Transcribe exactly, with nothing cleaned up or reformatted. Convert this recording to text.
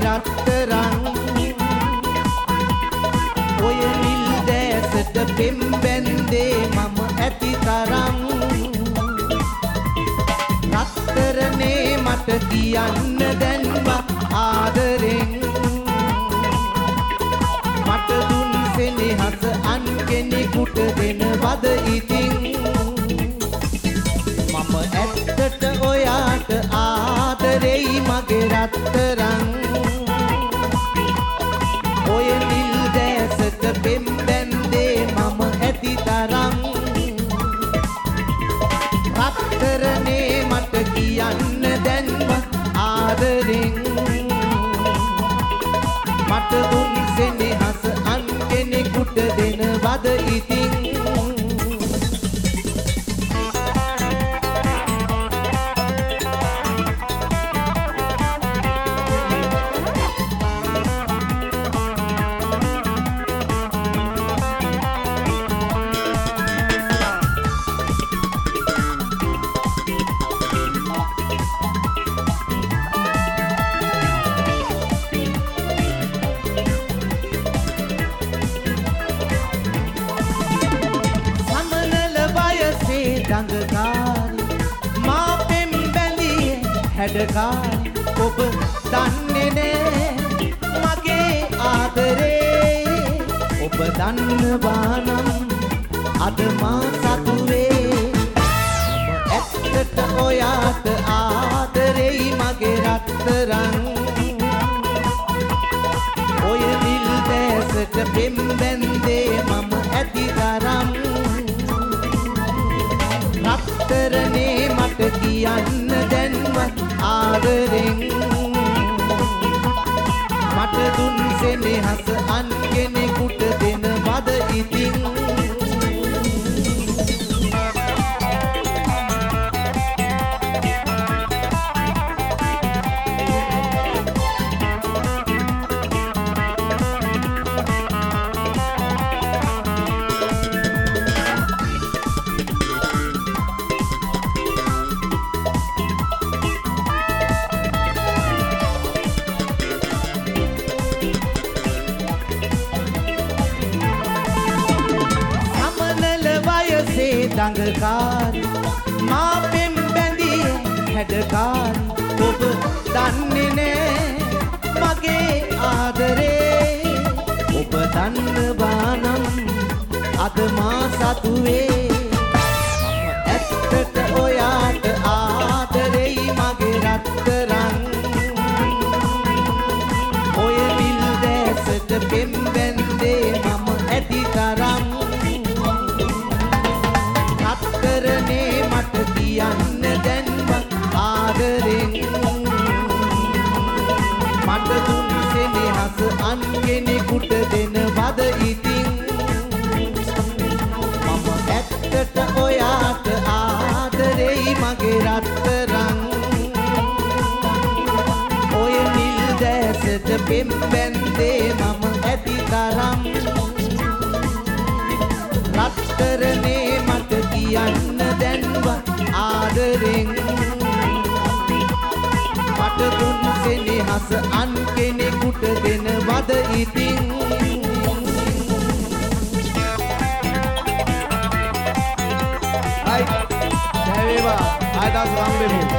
රත්තරන් ඔය නිල් දැසට පෙම් බැන්දේ මම ඇති තරම් රත්තරනේ මට කියන්න දැන්වා ආදරෙන් මට දුන් සෙනෙහස අන් කෙනෙකුට දෙනවද ඉතින් මම ඇත්තට ඔයාට ආදරෙයි මගේ රත්තරන් ඔය නිල් දැසට පෙම් බැන්දේ මම ඇති තරම් රත්තරනේ මට කියන්න දැන්ව ආදරෙන් මට දුන් සෙනෙහස අන් කෙනෙකුට දෙනවද ඉතින් දඟකාරි මා පෙම් බැඳියේ හැඩකාරි ඔබ දන්නේ නෑ මගේ ආදරේ ඔබ දන්නවා නම් අද මා සතුවේ මම ඇත්තට ඔයාට ආදරෙයි මගේ රත්තරන් ඔය නිල් දැසට පෙම් බැන්දේ මම ඇති තරම් රත්තරනේ මට කියන්න දැන්ව ආදරෙන් මට දුන් සෙනෙහස අන් කෙනෙකුට දෙනවද ඉතින් දඟකාරි මා පෙම් බැඳියේ හැඩකාරි ඔබ දන්නේ නෑ මගේ ආදරේ ඔබ දන්නවා නම් අද මා සතුවේ මම ඇත්තට ඔයාට ආදරෙයි මගේ රත්තරන් ඔය නිල් දැසට පෙම් බැන්දේ මම ඇති තරම් රත්තරනේ මට කියන්න දැන්ව ආදරෙන් මට දුන් සෙනෙහස අන් කෙනෙකුට දෙනවද ඉතින් මම ඇත්තට ඔයාට ආදරෙයි මගේ රත්තරන් ඔය නිල් දැසට පෙම් බැන්දේ මම ඇති තරම් රත්තරනේ මට කියන්න දැන්ව ආදරෙන් මට දුන් සෙනෙහස අන් කෙනෙකුට දෙනවද ඉතින් Hai, දැවේවා ආයතස් වම්බෙමු